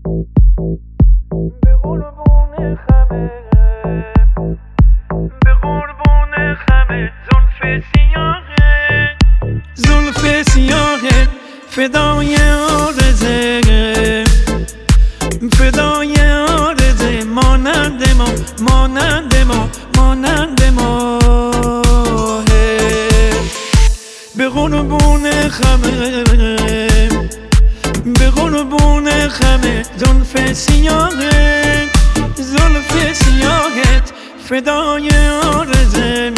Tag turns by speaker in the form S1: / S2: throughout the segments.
S1: به قربون خمه، به قربون خمه زلف سیاهه فدای آرزه، فدای آرزه مانند ما، مانند ما، مانند ما. به قربون خمه، به قربون خمه زلف سیاهه، زلف سیاهت فدای آرزه،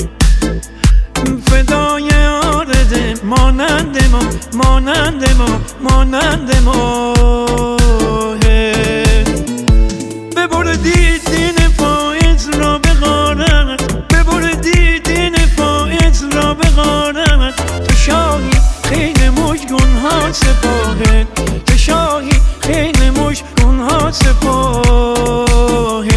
S1: فدای آرزه مانند ما، مانند ما، مانند ما. ببردی دین فائز را به غارت، ببردی دین فائز را به غارت. تو شاهی خیلی مشگون ها سپاهت، تو شاهی خیلی مشگون ها سپاهت.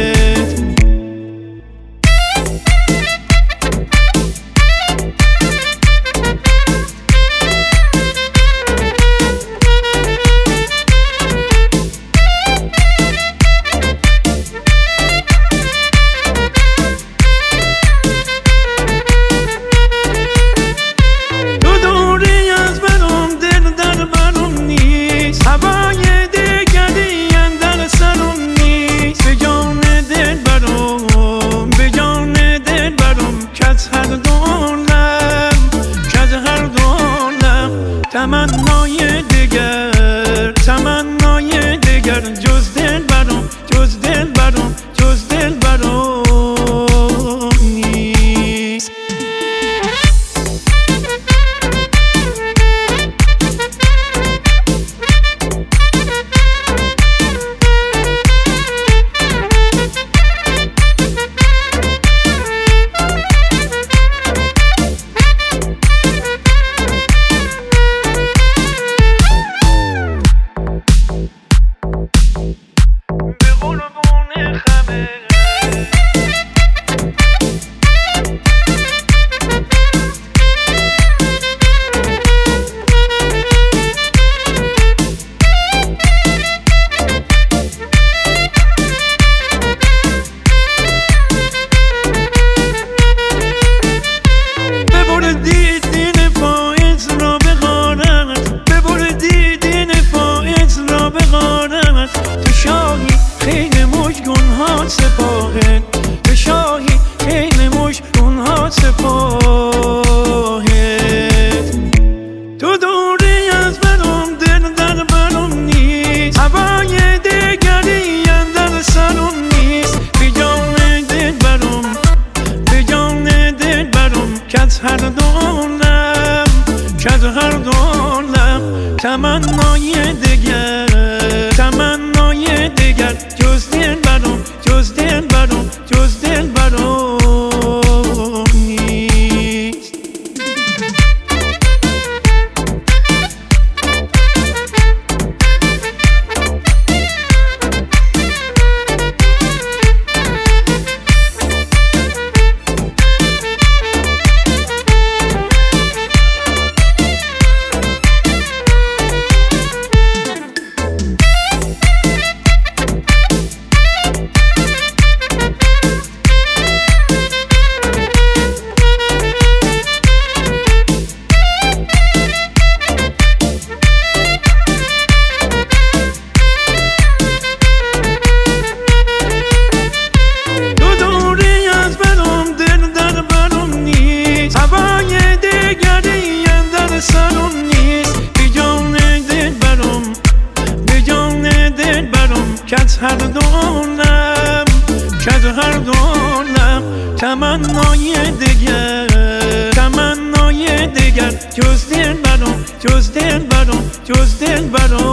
S1: تمنای دیگر، تمنای دیگر جز دل برام، جز دل برام، جز دل برام نیست. تو شاهی خیلی مشگون ها سپاهت، تو شاهی خیلی مشگون ها سپاهت. تو دوری از برام، دل در برام نیست، هوای دیگری اندر سرم نیست. به جان دل برام، به جان دل برام که از هر دولم، که از هر دولم تمنای دیگر، تمنای دیگر جز دل برام، جز دل برام، جز دل برام نیست. که از هر دولم، که از هر دولم تمنای دیگر، تمنای دیگر جز دل برام، جز دل برام، جز دل برام.